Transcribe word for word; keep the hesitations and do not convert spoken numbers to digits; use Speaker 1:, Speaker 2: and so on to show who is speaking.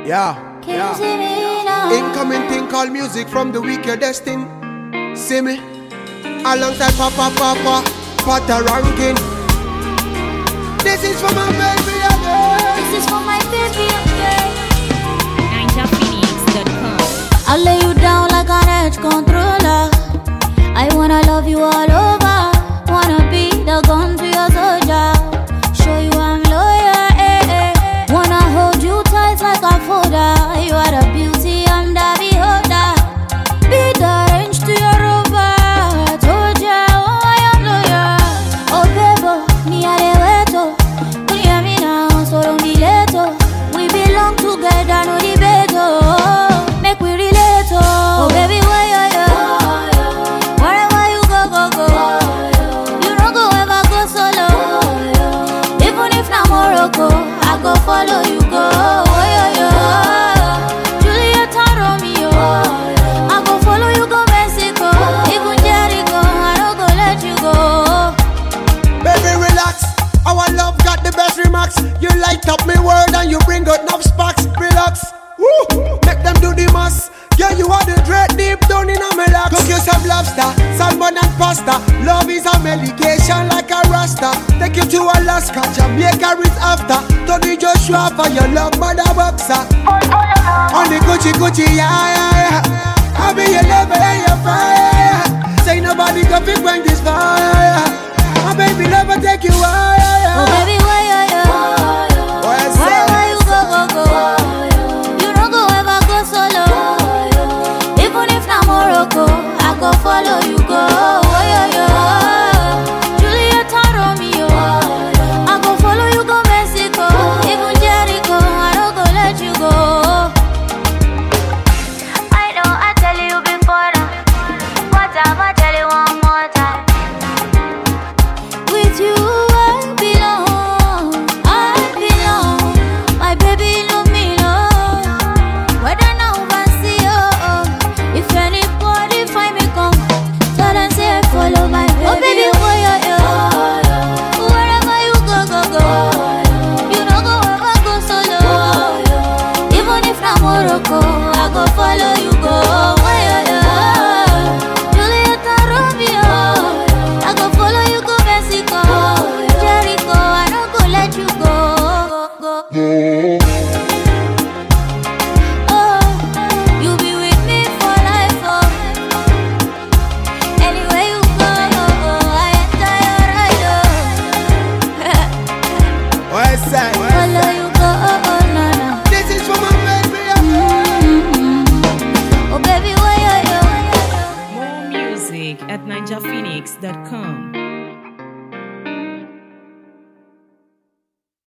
Speaker 1: Yeah, yeah. Incoming thing called music from the week you're destined. See me alongside Papa Papa Potter ranking. This is for my baby again.
Speaker 2: This is for my baby again.
Speaker 3: Ninja Phoenix dot com.
Speaker 2: I'll lay you down like an edge controller. I wanna love you all over. Wanna be the gun to your soldier. Show you I'm loyal, eh, eh. Wanna hold you tight like a folder. You are the beauty, I'm the beholder. Be the range to your rover. Told ya, oh, I am loyal. Oh, baby, me a de weto. You hear me now, so don't be late, oh. We belong together, no debate, oh. Make we relate, oh. Oh, baby, why you, you? Wherever you go, go, go. You don't go ever go solo. Even if not Morocco, I go follow you, go. Oh, yo, yo. Juliet and Romeo. I go follow you, go Mexico. Even Jericho, I don't go let you go.
Speaker 1: Baby, relax. Our love got the best remarks. You light up me world and you bring out enough sparks. Relax. Woo! Make them do the mass. Yeah, you are the dread deep down in a melax. Cook you some lobster, salmon and pasta. Love is a medication like a rasta. Take you to Alaska, Jamaica is after. Tony Joshua for your love, mother boxer. On the Gucci Gucci, yeah, yeah, yeah. I be your lover and your fire. Say nobody can fit when this fire. My baby lover take you higher.
Speaker 2: Oh, baby, why you, you?
Speaker 1: Where's
Speaker 2: Wherever you go, go, go. You don't go ever go solo. Even if not Morocco, I go follow you, go. Oh, yo, yo. Juliet and Romeo. I go follow you, go Mexico. Even Jericho, I don't go let you go. I know I tell you before now, but I'ma tell you one more time. With you I belong, I belong. My baby love me, love. Whether now I see you, if anybody find me come, tell them say I follow my baby. Oh baby, why you, you? Wherever you go, go, go. You don't go ever go solo. Even if not Morocco, I go follow you, go. Why you, you? Juliet and Romeo, I go follow you, go Mexico. Jericho, I don't go let you go, go, go. Oh, you be with me for life, oh. Anywhere you go, I enter your ride, oh.
Speaker 1: Where's that?
Speaker 2: Follow you go, oh, oh, no, no.
Speaker 1: This is for my baby again.
Speaker 2: Mm-hmm. Oh, baby, why you, you?
Speaker 3: More music at ninja phoenix dot com.